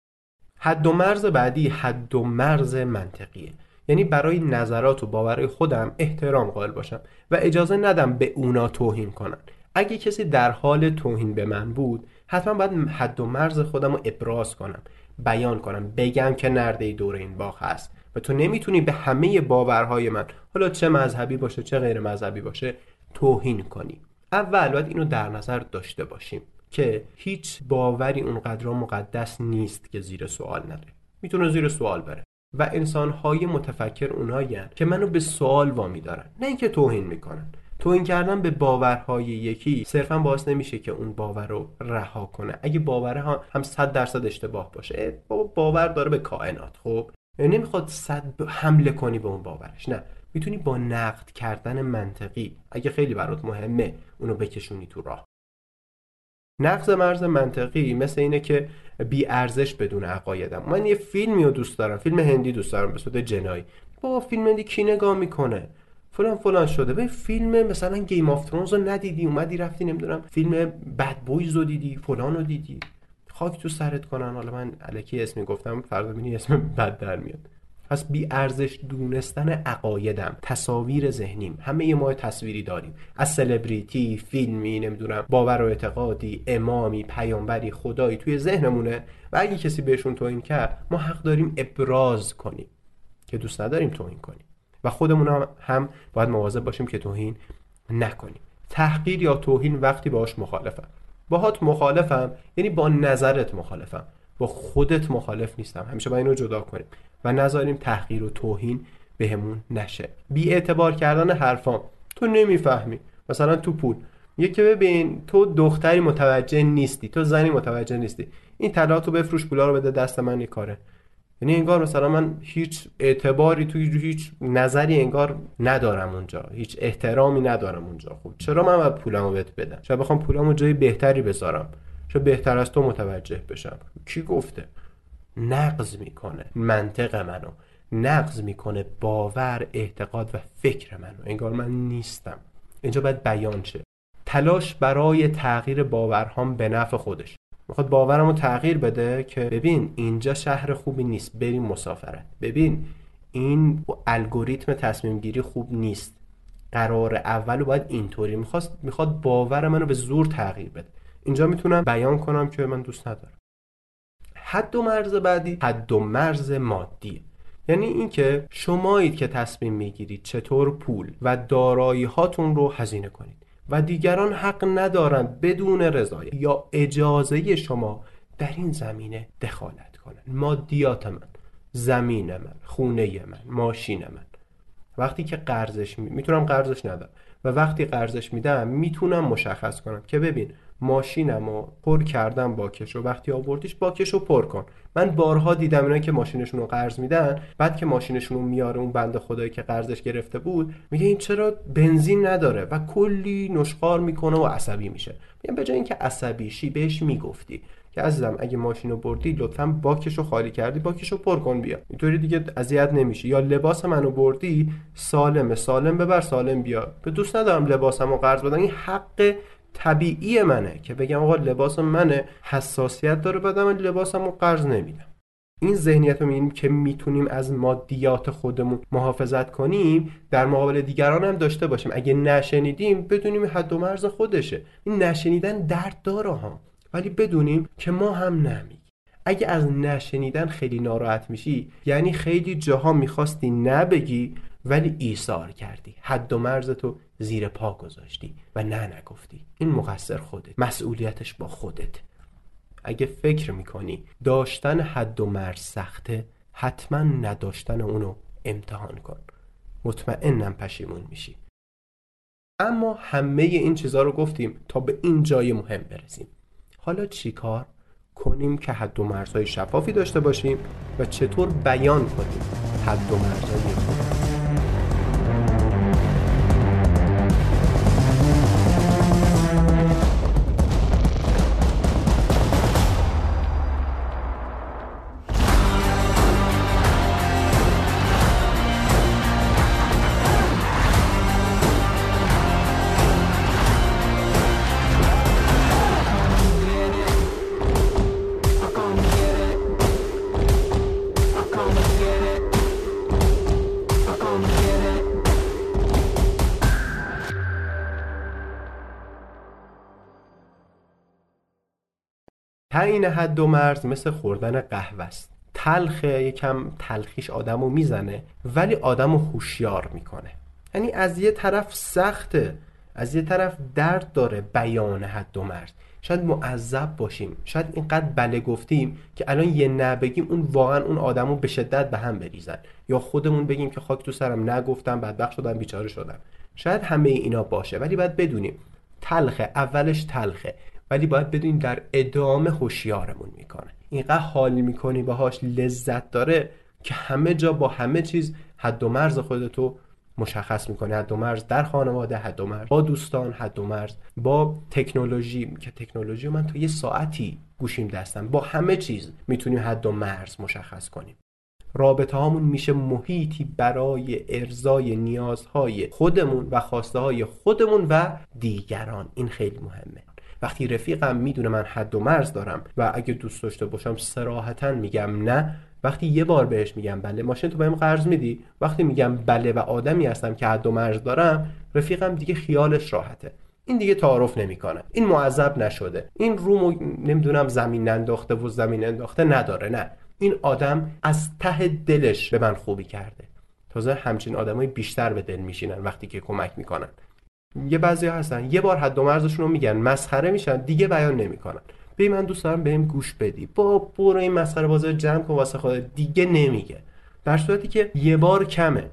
حد و مرز بعدی حد و مرز منطقیه. یعنی برای نظرات و باورهای خودم احترام قائل باشم و اجازه ندم به اونا توهین کنن. اگه کسی در حال توهین به من بود، حتما باید حد و مرز خودم رو ابراز کنم، بیان کنم، بگم که نرده دور این باغ هست و تو نمیتونی به همه باورهای من، حالا چه مذهبی باشه چه غیر مذهبی باشه، توهین کنی. اول باید اینو در نظر داشته باشیم که هیچ باوری اونقدر مقدس نیست که زیر سوال نره. میتونه زیر سوال بره و انسانهای متفکر اونایی هستن که منو به سوال وامی دارن، نه اینکه توهین میکنن. توهین کردن به باورهای یکی صرفا باعث نمیشه که اون باور رو رها کنه. اگه باوره هم 100% اشتباه باشه، باور داره به کائنات، خب نمیخواد 100 حمله کنی به اون باورش، نه، میتونی با نقد کردن منطقی، اگه خیلی برات مهمه، اونو بکشونی تو راه. نقض مرز منطقی مثل اینه که بی ارزش بدون عقایدم. من یه فیلمی رو دوست دارم، فیلم هندی دوست دارم به صورت جنایی. بابا فیلم هندی کی نگاه میکنه؟ فلان شده. به فیلم مثلا گیم آف ترونز رو ندیدی، اومدی رفتی نمیدونم فیلم بد بویز رو دیدی، فلان رو دیدی، خاک تو سرت کنن. حالا من الکی اسمی گفتم، فردا ببینی اسم بد در میاد. پس بی ارزش دونستن عقایدم، تصاویر ذهنیم، همه ما تصویری داریم از سلبریتی، فیلمی، نمیدونم باور و اعتقادی، امامی، پیامبری، خدایی توی ذهنمونه و اگه کسی بهشون توهین کرد، ما حق داریم ابراز کنیم که دوست نداریم توهین کنیم و خودمون هم باید مواظب باشیم که توهین نکنیم. تحقیر یا توهین وقتی باهاش مخالفم. باهات مخالفم یعنی با نظرت مخالفم، با خودت مخالف نیستم. همیشه باید اینو جدا کنیم و نذاریم تحقیر و توهین بهمون نشه. بی اعتبار کردن حرفام. تو نمیفهمی، مثلا تو پول یکی ببین تو دختری متوجه نیستی، تو زنی متوجه نیستی، این طلاهاتو بفروش پولا رو بده دست من، یه کاره. یعنی انگار مثلا من هیچ اعتباری توی هیچ نظری انگار ندارم اونجا، هیچ احترامی ندارم اونجا. خب چرا من باید پولمو بهت بدم؟ شاید بخوام پولمو جای بهتری بذارم، شاید بهتر از تو متوجه بشم. کی گفته؟ نقض میکنه منطق منو، نقض میکنه باور، اعتقاد و فکر منو، انگار من نیستم. اینجا باید بیان شه. تلاش برای تغییر باورهام به نفع خودش. میخواد باورمو تغییر بده که ببین اینجا شهر خوبی نیست، بریم مسافرت. ببین این الگوریتم تصمیم گیری خوب نیست، قرار اولو باید اینطوری میخواد باور منو به زور تغییر بده. اینجا میتونم بیان کنم که من دوست ندارم. حد و مرز بعدی حد و مرز مادیه. یعنی اینکه شمایید که تصمیم میگیرید چطور پول و دارایی هاتون رو هزینه کنید و دیگران حق ندارند بدون رضایت یا اجازه شما در این زمینه دخالت کنند. مادیات من، زمین من، خونه من، ماشین من، وقتی که قرضش میتونم قرضش ندم و وقتی قرضش میدم میتونم مشخص کنم که ببین ماشینمو پر کردم با کش و وقتی آوردیش با کشو پر کن. من بارها دیدم اینا که ماشینشون رو قرض میدن، بعد که ماشینشون رو میاره اون بنده خدایی که قرضش گرفته بود میگه این چرا بنزین نداره و کلی نشخوار میکنه و عصبی میشه. میگم به جای اینکه عصبی شی بهش میگفتی که عزیزم اگه ماشینو بردی لطفاً باکشو خالی کردی باکشو پر کن بیا، اینطوری دیگه اذیت نمیشی. یا لباس منو بردی سالم ببر سالم بیا. به دوست ندارم لباسمو قرض بدم، این حق طبیعی منه که بگم آقا لباس منه، حساسیت داره بدم من لباسمو قرض نمیدم. این ذهنیت رو می‌بینیم که میتونیم از مادیات خودمون محافظت کنیم، در مقابل دیگران هم داشته باشیم. اگه نشنیدیم بدونیم حد و مرز خودشه. این نشنیدن درد داره ها، ولی بدونیم که ما هم نمیگیم. اگه از نشنیدن خیلی ناراحت میشی یعنی خیلی جاها میخواستی نبگی ولی ایثار کردی، حد و مرزتو زیر پا گذاشتی و نگفتی. این مقصر خودت، مسئولیتش با خودت. اگه فکر میکنی داشتن حد و مرز سخته، حتما نداشتن اونو امتحان کن، مطمئنم پشیمون میشی. اما همه این چیزا رو گفتیم تا به این جای مهم برسیم. حالا چی کار کنیم که حد و مرزهای شفافی داشته باشیم و چطور بیان کنیم حد و مرزهای خودمون؟ تعیین حد و مرز مثل خوردن قهوه است. تلخه، یکم تلخیش آدمو میزنه ولی آدمو هوشیار میکنه. یعنی از یه طرف سخته، از یه طرف درد داره بیان حد و مرز. شاید معذب باشیم، شاید اینقدر بله گفتیم که الان یه نه بگیم اون واقعا اون آدمو به شدت به هم بریزن، یا خودمون بگیم که خاک تو سرم نگفتم بدبخت شدم بیچاره شدم. شاید همه اینا باشه ولی باید بدونیم تلخه، اولش تلخه ولی باید بدونیم در ادامه هوشیارمون میکنه. اینقدر حال میکنی باهاش، لذت داره که همه جا با همه چیز حد و مرز خودتو مشخص میکنه. حد و مرز در خانواده، حد و مرز با دوستان، حد و مرز با تکنولوژی، که تکنولوژی من تو یه ساعتی گوشیم دستم، با همه چیز میتونیم حد و مرز مشخص کنیم. رابطه هامون میشه محیطی برای ارضای نیازهای خودمون و خواسته های خودمون و دیگران. این خیلی مهمه. وقتی رفیقم میدونه من حد و مرز دارم و اگه دوست داشته باشم صراحتاً میگم نه، وقتی یه بار بهش میگم بله ماشین تو بهم قرض میدی، وقتی میگم بله و آدمی هستم که حد و مرز دارم، رفیقم دیگه خیالش راحته. این دیگه تعارف نمیکنه، این معذب نشده، این رومو نمیدونم زمین انداخته و زمین انداخته نداره. نه، این آدم از ته دلش به من خوبی کرده. تازه همچین آدمای بیشتر به دل میشینن وقتی که کمک میکنن. یه بعضیا هستن یه بار حد و مرزشون رو میگن، مسخره میشن، دیگه بیان نمیکنن. ببین من دوست دارم بهم گوش بدی، با برو این مسخره بازی جمع کن واسه خودت، دیگه نمیگه. در صورتی که یه بار کمه.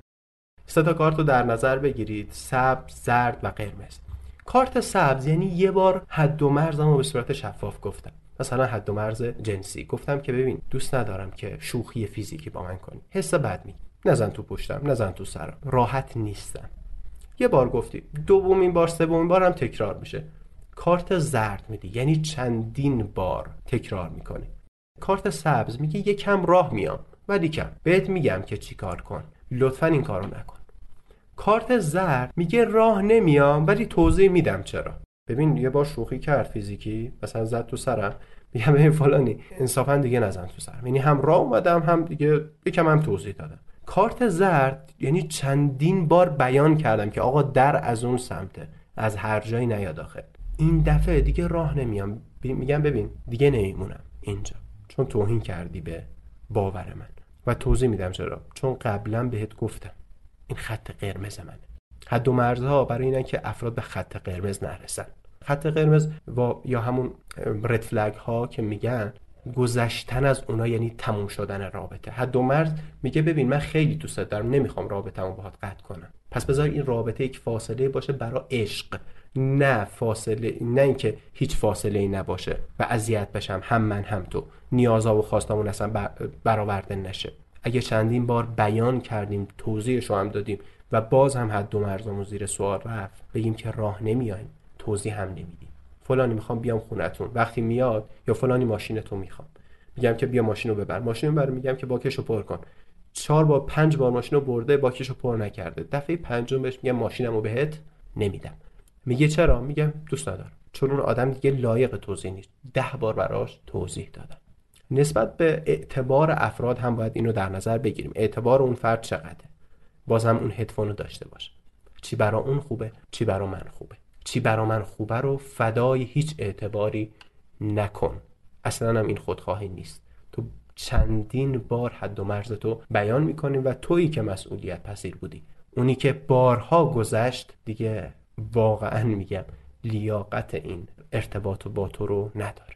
3 تا کارت رو در نظر بگیرید، سبز، زرد و قرمز. کارت سبز یعنی یه بار حد و مرزمو به صورت شفاف گفتم. مثلا حد و مرز جنسی گفتم که ببین دوست ندارم که شوخی فیزیکی با من کنی، حس بد می، نزن تو پشتم، نزن تو سرم، راحت نیستم. یه بار گفتی، دومین بار، سومین بار هم تکرار میشه. کارت زرد میدی یعنی چندین بار تکرار میکنی. کارت سبز میگه یکم راه میام ولی کم، بهت میگم که چی کار کن، لطفاً این کارو نکن. کارت زرد میگه راه نمیام ولی توضیح میدم چرا. ببین یه بار شوخی کرد فیزیکی، مثلا زد تو سرم، میگم ببین فلانی انصافا دیگه نزن تو سرم، یعنی هم راه اومدم هم دیگه یکم هم توضیح دادم. کارت زرد یعنی چندین بار بیان کردم که آقا در از اون سمته، از هر جایی نیاد داخل. این دفعه دیگه راه نمیام، میگم ببین دیگه نمیمونم اینجا، چون توهین کردی به باور من. و توضیح میدم چرا. چون قبلا بهت گفتم این خط قرمز منه. حد و مرزها برای اینن که افراد به خط قرمز نرسن. خط قرمز یا همون رد فلگ ها که میگن، گذشتن از اونا یعنی تموم شدن رابطه. حد و مرز میگه ببین من خیلی دوست دارم، نمیخوام رابطه‌مو باهات قطع کنم، پس بذار این رابطه یک فاصله باشه برای عشق، نه فاصله، نه اینکه هیچ فاصله ای نباشه و اذیت بشم هم من هم تو، نیازها و خواستامون اصلا برآورده نشه. اگه چندین بار بیان کردیم، توضیحشو هم دادیم و باز هم حد و مرزمون زیر سوال رفت، بگیم که راه نمیایم، توضیح هم نمیدیم. فلانی میخوام بیام خونتون، وقتی میاد یا فلانی ماشینتو میخوام، میگم که بیا ماشینو ببر، ماشینو ببر، میگم که باکشو پر کن. 4 بار 5 بار ماشینو برده، باکشو پر نکرده. دفعه پنجم بهش میگم ماشینمو بهت نمیدم. میگه چرا؟ میگم دوست ندارم، چون اون آدم دیگه لایق توضیح نیست. 10 بار براش توضیح دادم. نسبت به اعتبار افراد هم باید اینو در نظر بگیریم. اعتبار اون فرد چقدره؟ باز هم اون هدفونو داشته باشه. چی برا اون خوبه، چی برا من خوبه. چی برا من خوبه رو فدای هیچ اعتباری نکن. اصلا هم این خودخواهی نیست. تو چندین بار حد و مرز تو بیان میکنی و تویی که مسئولیت پذیر بودی. اونی که بارها گذشت دیگه واقعا میگم لیاقت این ارتباط با تو رو نداره.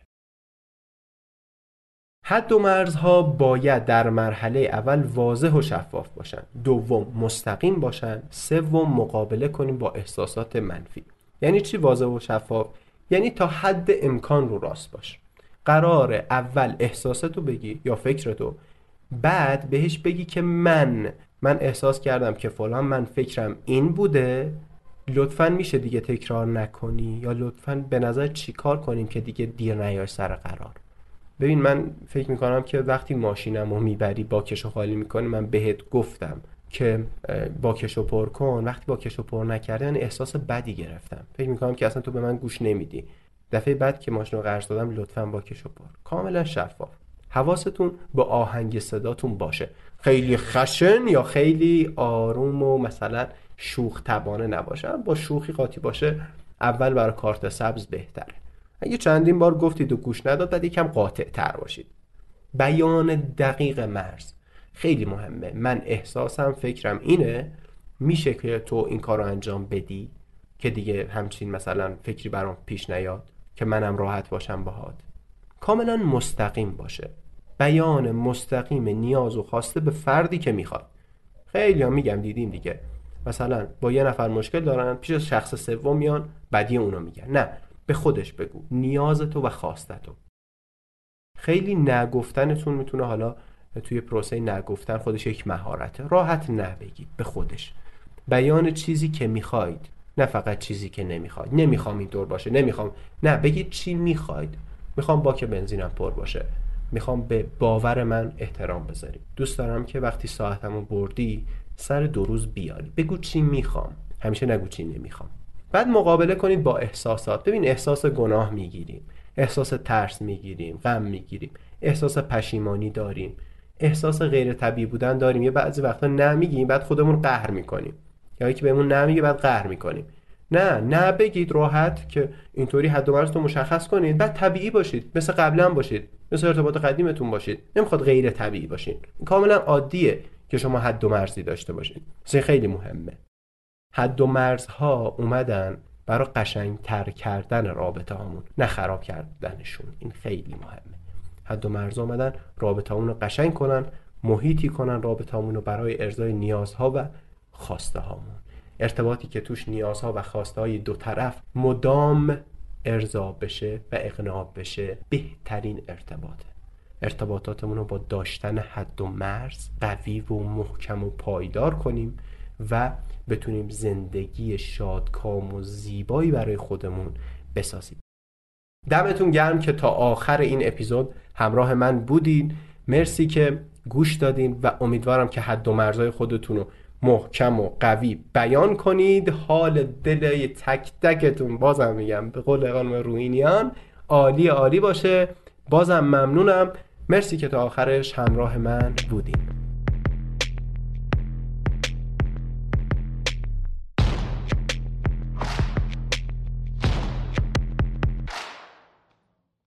حد و مرزها باید در مرحله اول واضح و شفاف باشن، دوم مستقیم باشن، سوم مقابله کنیم با احساسات منفی. یعنی چی واضح و شفاف؟ یعنی تا حد امکان رو راست باش. قراره اول احساساتو بگی یا فکرتو، بعد بهش بگی که من احساس کردم که فلان، من فکرم این بوده، لطفاً میشه دیگه تکرار نکنی، یا لطفاً به نظر چی کار کنیم که دیگه دیر نیای سر قرار. ببین من فکر میکنم که وقتی ماشینمو میبری باکشو خالی میکنی، من بهت گفتم که باکشو پر کن، وقتی باکشو پر نکردی من احساس بدی گرفتم، فکر میکنم که اصلا تو به من گوش نمیدی. دفعه بعد که ماشینو قرض دادم لطفاً باکشو پر. کاملا شفاف. حواستون با آهنگ صداتون باشه، خیلی خشن یا خیلی آروم و مثلا شوخ طبانه نباشه. با شوخی قاطی باشه اول برای کارت سبز بهتره. اگه چندین بار گفتید و گوش نداد، بعد یکم قاطع تر باشید. بیان دقیق مرز خیلی مهمه. من احساسم، فکرم اینه، میشه که تو این کار رو انجام بدی که دیگه همچین مثلا فکری برام پیش نیاد، که منم راحت باشم باهات. کاملا مستقیم باشه. بیان مستقیم نیاز و خواسته به فردی که میخواد. خیلی هم میگم دیدیم دیگه، مثلا با یه نفر مشکل دارن، پیش شخص سوم میان بدی اونو میگن. نه، به خودش بگو نیازتو و خواستتو. خیلی نگفتنتون میتونه حالا توی پروسه نگفتن خودش یک مهارته. راحت نبگید، به خودش بیان چیزی که میخواید، نه فقط چیزی که نمیخواید. نمیخوام اینطور باشه، نمیخوام، نه، بگید چی میخواید. میخوام باک بنزینم پر باشه، میخوام به باور من احترام بذاری، دوست دارم که وقتی ساعتمو بردی سر 2 روز بیاری. بگو چی میخوام، همیشه نگو چی نمیخوام. بعد مقابله کنید با احساسات. ببین احساس گناه میگیریم، احساس ترس میگیریم، غم میگیریم، احساس پشیمانی داریم، احساس غیر طبیعی بودن داریم. یه بعضی وقتا نمیگیم بعد خودمون قهر میکنیم، یا یکی بهمون نمیگه بعد قهر میکنیم. نه بگید راحت که اینطوری حد و مرزتون مشخص کنید، بعد طبیعی باشید، مثل قبلا باشید، مثل ارتباط قدیمتون باشید. نمیخواد غیر طبیعی باشین. کاملا عادیه که شما حد و مرزی داشته باشید. این خیلی مهمه. حد و مرزها اومدن برای قشنگ‌تر کردن رابطه هامون، نه خراب کردنشون. این خیلی مهمه. حد و مرز اومدن رابطه هامون رو قشنگ کنن، محیطی کنن رابطه هامون رو برای ارضای نیازها و خواسته هامون. ارتباطی که توش نیازها و خواسته های دو طرف مدام ارضا بشه و اقناع بشه، بهترین ارتباطه. ارتباطاتمون رو با داشتن حد و مرز قوی و محکم و پایدار کنیم و بتونیم زندگی شادکام و زیبایی برای خودمون بسازیم. دمتون گرم که تا آخر این اپیزود همراه من بودین. مرسی که گوش دادین و امیدوارم که حد و مرزهای خودتون رو محکم و قوی بیان کنید. حال دل تک تکتون، بازم میگم به قول خانم روحینیان، عالی باشه. بازم ممنونم. مرسی که تا آخرش همراه من بودین.